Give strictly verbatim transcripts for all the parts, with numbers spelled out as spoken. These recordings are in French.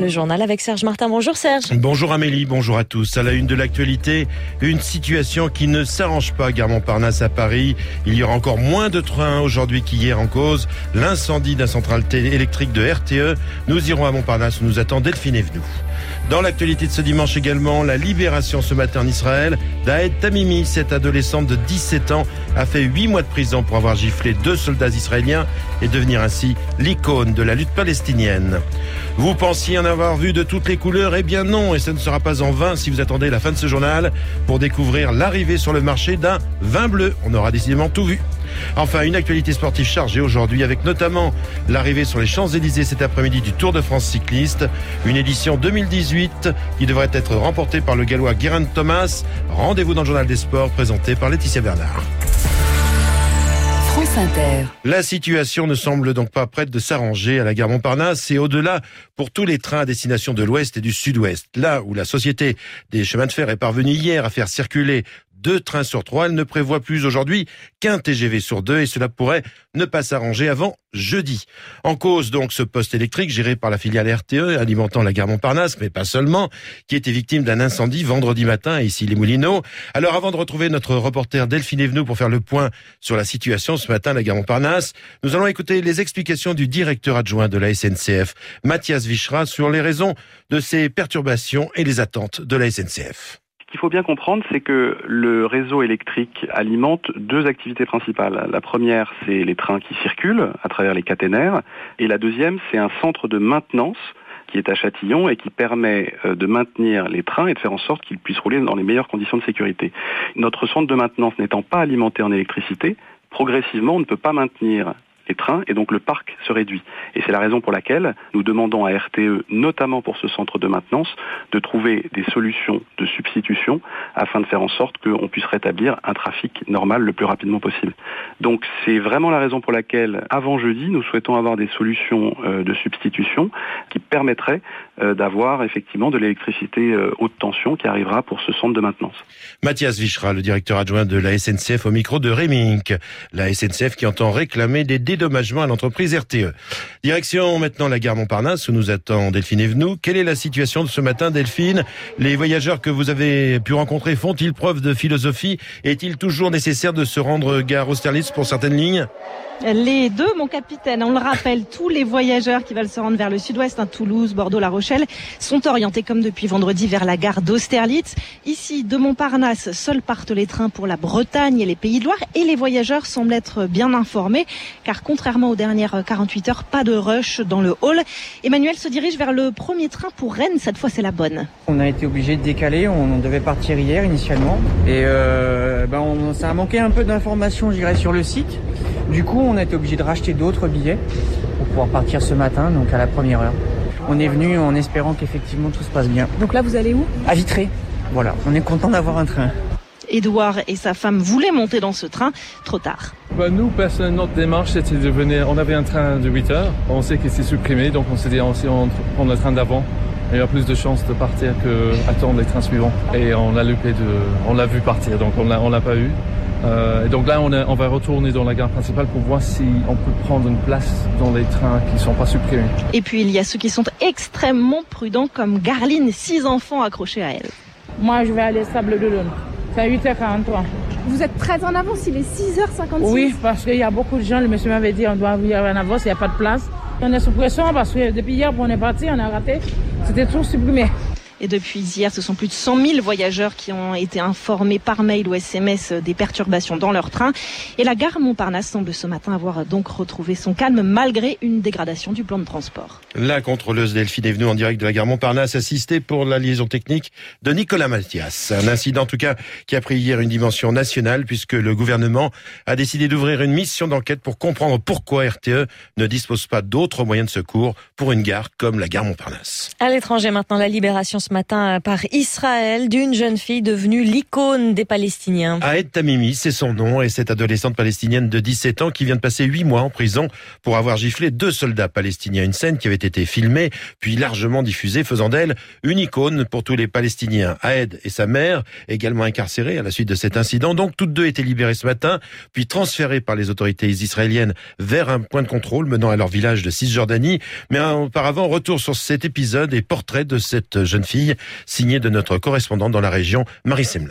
le journal avec Serge Martin. Bonjour Serge. Bonjour Amélie, bonjour à tous. À la une de l'actualité, une situation qui ne s'arrange pas à Gare Montparnasse à Paris. Il y aura encore moins de trains aujourd'hui qu'hier en cause l'incendie d'un centrale électrique de R T E. Nous irons à Montparnasse où nous attend Delphine Evenou. Dans l'actualité de ce dimanche également, la libération ce matin en Israël d'Ahed Tamimi. Cette adolescente de dix-sept ans a fait huit mois de prison pour avoir giflé deux soldats israéliens et devenir ainsi l'icône de la lutte palestinienne. Vous pensiez en avoir vu de toutes les couleurs? Eh bien non, et ce ne sera pas en vain si vous attendez la fin de ce journal pour découvrir l'arrivée sur le marché d'un vin bleu. On aura décidément tout vu. Enfin, une actualité sportive chargée aujourd'hui avec notamment l'arrivée sur les Champs-Élysées cet après-midi du Tour de France cycliste. Une édition deux mille dix-huit qui devrait être remportée par le Gallois Geraint Thomas. Rendez-vous dans le journal des sports présenté par Laetitia Bernard. France Inter. La situation ne semble donc pas prête de s'arranger à la gare Montparnasse et au-delà pour tous les trains à destination de l'Ouest et du Sud-Ouest. Là où la Société des chemins de fer est parvenue hier à faire circuler deux trains sur trois, elle ne prévoit plus aujourd'hui qu'un T G V sur deux et cela pourrait ne pas s'arranger avant jeudi. En cause donc ce poste électrique géré par la filiale R T E alimentant la gare Montparnasse, mais pas seulement, qui était victime d'un incendie vendredi matin ici les Moulineaux. Alors avant de retrouver notre reporter Delphine Evenou pour faire le point sur la situation ce matin à la gare Montparnasse, nous allons écouter les explications du directeur adjoint de la S N C F, Mathias Wichra, sur les raisons de ces perturbations et les attentes de la S N C F. Ce qu'il faut bien comprendre, c'est que le réseau électrique alimente deux activités principales. La première, c'est les trains qui circulent à travers les caténaires. Et la deuxième, c'est un centre de maintenance qui est à Châtillon et qui permet de maintenir les trains et de faire en sorte qu'ils puissent rouler dans les meilleures conditions de sécurité. Notre centre de maintenance n'étant pas alimenté en électricité, progressivement, on ne peut pas maintenir les trains et donc le parc se réduit. Et c'est la raison pour laquelle nous demandons à R T E, notamment pour ce centre de maintenance, de trouver des solutions de substitution afin de faire en sorte qu'on puisse rétablir un trafic normal le plus rapidement possible. Donc c'est vraiment la raison pour laquelle, avant jeudi, nous souhaitons avoir des solutions euh, de substitution qui permettraient euh, d'avoir effectivement de l'électricité euh, haute tension qui arrivera pour ce centre de maintenance. Mathias Wichra, le directeur adjoint de la S N C F au micro de Rémink. La S N C F qui entend réclamer des dédommagement à l'entreprise R T E. Direction maintenant la gare Montparnasse où nous attend Delphine Evenou. Quelle est la situation de ce matin, Delphine? Les voyageurs que vous avez pu rencontrer font-ils preuve de philosophie? Est-il toujours nécessaire de se rendre gare Austerlitz pour certaines lignes? Les deux, mon capitaine, on le rappelle, tous les voyageurs qui veulent se rendre vers le sud-ouest, hein, Toulouse, Bordeaux, La Rochelle, sont orientés comme depuis vendredi vers la gare d'Austerlitz. Ici, de Montparnasse, seuls partent les trains pour la Bretagne et les Pays de Loire et les voyageurs semblent être bien informés car contrairement aux dernières quarante-huit heures, pas de rush dans le hall. Emmanuel se dirige vers le premier train pour Rennes, cette fois c'est la bonne. On a été obligé de décaler, on devait partir hier initialement et euh, ben on, ça a manqué un peu d'informations, je dirais, sur le site. Du coup, on a été obligé de racheter d'autres billets pour pouvoir partir ce matin, donc à la première heure. On est venu en espérant qu'effectivement tout se passe bien. Donc là, vous allez où? À Vitré. Voilà, on est content d'avoir un train. Édouard et sa femme voulaient monter dans ce train, trop tard. Bah nous, personnellement, notre démarche, c'était de venir. On avait un train de huit heures, on sait qu'il s'est supprimé, donc on s'est dit, on va prendre le train d'avant. Il y a plus de chances de partir qu'attendre les trains suivants. Et on l'a loupé de, on l'a vu partir, donc on l'a, on l'a pas eu. Euh, et donc là, on, a, on va retourner dans la gare principale pour voir si on peut prendre une place dans les trains qui ne sont pas supprimés. Et puis, il y a ceux qui sont extrêmement prudents, comme Garline, six enfants accrochés à elle. Moi, je vais aller Sable de l'Aune. C'est à huit heures quarante-trois. Vous êtes très en avance, il est six heures cinquante-six. Oui, parce qu'il y a beaucoup de gens, le monsieur m'avait dit on doit y aller en avance, il n'y a pas de place. On est sous pression parce que depuis hier, on est parti, on a raté, c'était tout supprimé. Et depuis hier, ce sont plus de cent mille voyageurs qui ont été informés par mail ou S M S des perturbations dans leur train. Et la gare Montparnasse semble ce matin avoir donc retrouvé son calme malgré une dégradation du plan de transport. La contrôleuse Delphine est venue en direct de la gare Montparnasse assister pour la liaison technique de Nicolas Mathias. Un incident en tout cas qui a pris hier une dimension nationale puisque le gouvernement a décidé d'ouvrir une mission d'enquête pour comprendre pourquoi R T E ne dispose pas d'autres moyens de secours pour une gare comme la gare Montparnasse. À l'étranger maintenant, la libération ce matin par Israël d'une jeune fille devenue l'icône des Palestiniens. Ahed Tamimi, c'est son nom, et cette adolescente palestinienne de dix-sept ans qui vient de passer huit mois en prison pour avoir giflé deux soldats palestiniens. Une scène qui avait été filmée, puis largement diffusée, faisant d'elle une icône pour tous les Palestiniens. Ahed et sa mère, également incarcérées à la suite de cet incident, donc toutes deux étaient libérées ce matin, puis transférées par les autorités israéliennes vers un point de contrôle menant à leur village de Cisjordanie. Mais auparavant, retour sur cet épisode et portrait de cette jeune fille, signé de notre correspondante dans la région, Marie Semelin.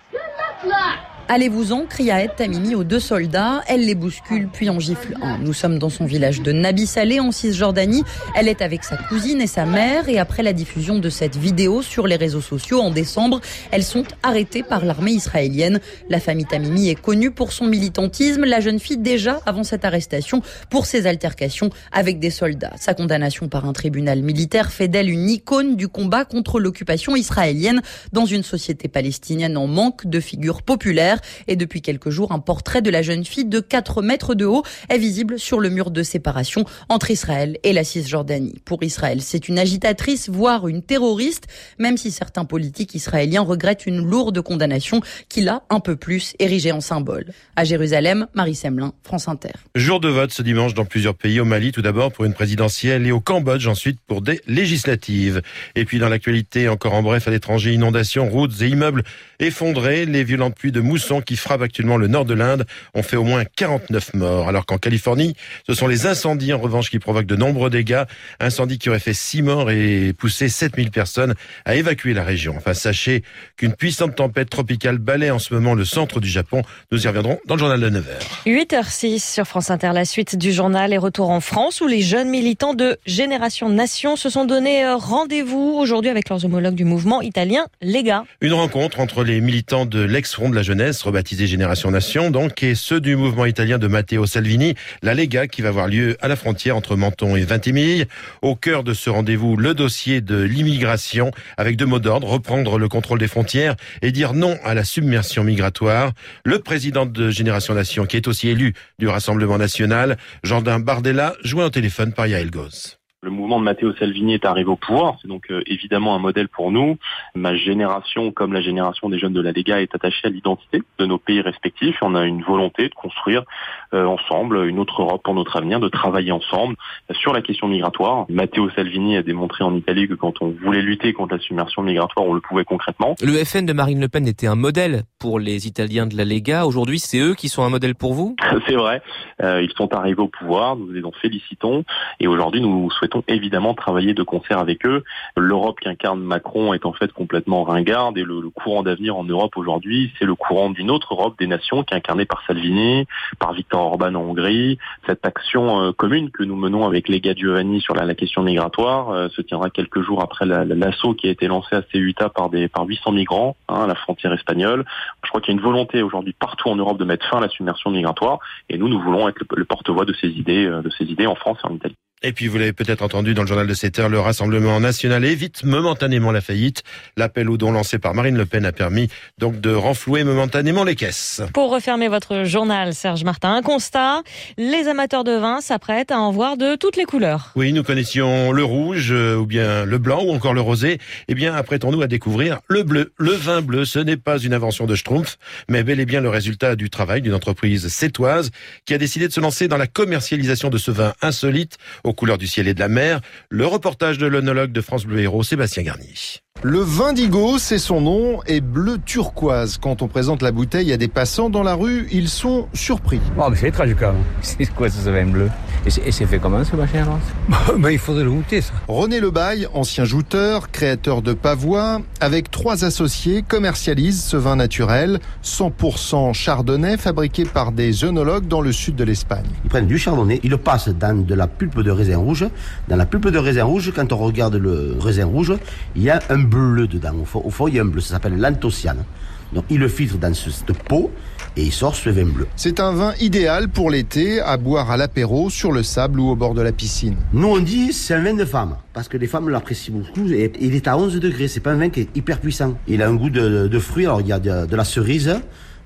Allez-vous-en, crie Ahed Tamimi aux deux soldats. Elle les bouscule, puis en gifle un. Nous sommes dans son village de Nabi Saleh, en Cisjordanie. Elle est avec sa cousine et sa mère. Et après la diffusion de cette vidéo sur les réseaux sociaux en décembre, elles sont arrêtées par l'armée israélienne. La famille Tamimi est connue pour son militantisme. La jeune fille, déjà avant cette arrestation, pour ses altercations avec des soldats. Sa condamnation par un tribunal militaire fait d'elle une icône du combat contre l'occupation israélienne dans une société palestinienne en manque de figures populaires. Et depuis quelques jours, un portrait de la jeune fille de quatre mètres de haut est visible sur le mur de séparation entre Israël et la Cisjordanie. Pour Israël, c'est une agitatrice, voire une terroriste, même si certains politiques israéliens regrettent une lourde condamnation qui l'a un peu plus érigée en symbole. À Jérusalem, Marie Semelin, France Inter. Jour de vote ce dimanche dans plusieurs pays, au Mali tout d'abord pour une présidentielle et au Cambodge ensuite pour des législatives. Et puis dans l'actualité, encore en bref à l'étranger, inondations, routes et immeubles effondrés, les violentes pluies de mousson qui frappent actuellement le nord de l'Inde ont fait au moins quarante-neuf morts. Alors qu'en Californie, ce sont les incendies en revanche qui provoquent de nombreux dégâts. Incendies qui auraient fait six morts et poussé sept mille personnes à évacuer la région. Enfin, sachez qu'une puissante tempête tropicale balaie en ce moment le centre du Japon. Nous y reviendrons dans le journal de neuf heures. huit heures six sur France Inter, la suite du journal est retour en France où les jeunes militants de Génération Nation se sont donné rendez-vous aujourd'hui avec leurs homologues du mouvement italien Lega. Une rencontre entre les militants de l'ex-Front de la Jeunesse, rebaptisé Génération Nation, donc, et ceux du mouvement italien de Matteo Salvini, la Lega, qui va avoir lieu à la frontière entre Menton et Vintimille. Au cœur de ce rendez-vous, le dossier de l'immigration, avec deux mots d'ordre, reprendre le contrôle des frontières et dire non à la submersion migratoire. Le président de Génération Nation, qui est aussi élu du Rassemblement National, Jordan Bardella, joint au téléphone par Yael Goz. Le mouvement de Matteo Salvini est arrivé au pouvoir, c'est donc euh, évidemment un modèle pour nous. Ma génération, comme la génération des jeunes de la Lega, est attachée à l'identité de nos pays respectifs. Et on a une volonté de construire euh, ensemble une autre Europe pour notre avenir, de travailler ensemble sur la question migratoire. Matteo Salvini a démontré en Italie que quand on voulait lutter contre la submersion migratoire, on le pouvait concrètement. Le F N de Marine Le Pen était un modèle pour les Italiens de la Lega. Aujourd'hui, c'est eux qui sont un modèle pour vous ? C'est vrai. Euh, ils sont arrivés au pouvoir, nous les en félicitons. Et aujourd'hui, nous souhaitons évidemment travailler de concert avec eux. L'Europe qu'incarne Macron est en fait complètement ringarde et le, le courant d'avenir en Europe aujourd'hui, c'est le courant d'une autre Europe des nations qui est incarnée par Salvini, par Viktor Orban en Hongrie. Cette action euh, commune que nous menons avec Lega Giovanni sur la, la question migratoire euh, se tiendra quelques jours après la, la, l'assaut qui a été lancé à Ceuta par des par huit cents migrants hein, à la frontière espagnole. Je crois qu'il y a une volonté aujourd'hui partout en Europe de mettre fin à la submersion migratoire et nous, nous voulons être le, le porte-voix de ces idées, euh, de ces idées en France et en Italie. Et puis, vous l'avez peut-être entendu dans le journal de sept heures, le Rassemblement National évite momentanément la faillite. L'appel aux dons lancé par Marine Le Pen a permis donc de renflouer momentanément les caisses. Pour refermer votre journal, Serge Martin, un constat. Les amateurs de vin s'apprêtent à en voir de toutes les couleurs. Oui, nous connaissions le rouge, euh, ou bien le blanc, ou encore le rosé. Eh bien, apprêtons-nous à découvrir le bleu. Le vin bleu, ce n'est pas une invention de Schtroumpf, mais bel et bien le résultat du travail d'une entreprise sétoise qui a décidé de se lancer dans la commercialisation de ce vin insolite aux couleurs du ciel et de la mer. Le reportage de l'œnologue de France Bleu Héros, Sébastien Garnier. Le Vindigo, c'est son nom, est bleu turquoise. Quand on présente la bouteille à des passants dans la rue, ils sont surpris. Oh, mais c'est étrange quand même. C'est quoi ce vin bleu ? Et c'est, et c'est fait comment ce machin alors ? Ben, il faudrait le goûter ça. René Lebaille, ancien jouteur, créateur de pavois, avec trois associés, commercialise ce vin naturel, cent pour cent chardonnay, fabriqué par des œnologues dans le sud de l'Espagne. Ils prennent du chardonnay, ils le passent dans de la pulpe de raisin rouge. Dans la pulpe de raisin rouge, quand on regarde le raisin rouge, il y a un bleu dedans. Au fond, au fond il y a un bleu, ça s'appelle l'anthocyanes. Donc il le filtre dans ce, cette peau et il sort ce vin bleu. C'est un vin idéal pour l'été, à boire à l'apéro, sur le sable ou au bord de la piscine. Nous on dit c'est un vin de femme, parce que les femmes l'apprécient beaucoup. Et il est à onze degrés, c'est pas un vin qui est hyper puissant. Il a un goût de, de fruits, alors il y a de, de la cerise,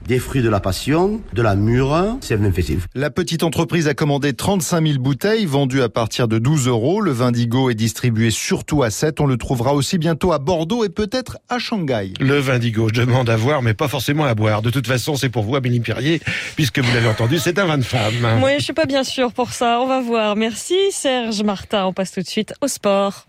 des fruits de la passion, de la mûre, c'est un vin festif. La petite entreprise a commandé trente-cinq mille bouteilles vendues à partir de douze euros. Le Vindigo est distribué surtout à Sète. On le trouvera aussi bientôt à Bordeaux et peut-être à Shanghai. Le Vindigo, je demande à voir, mais pas forcément à boire. De toute façon, c'est pour vous, Amélie Perrier, puisque vous l'avez entendu, c'est un vin de femme. Oui, je suis pas bien sûre pour ça. On va voir. Merci Serge Martin. On passe tout de suite au sport.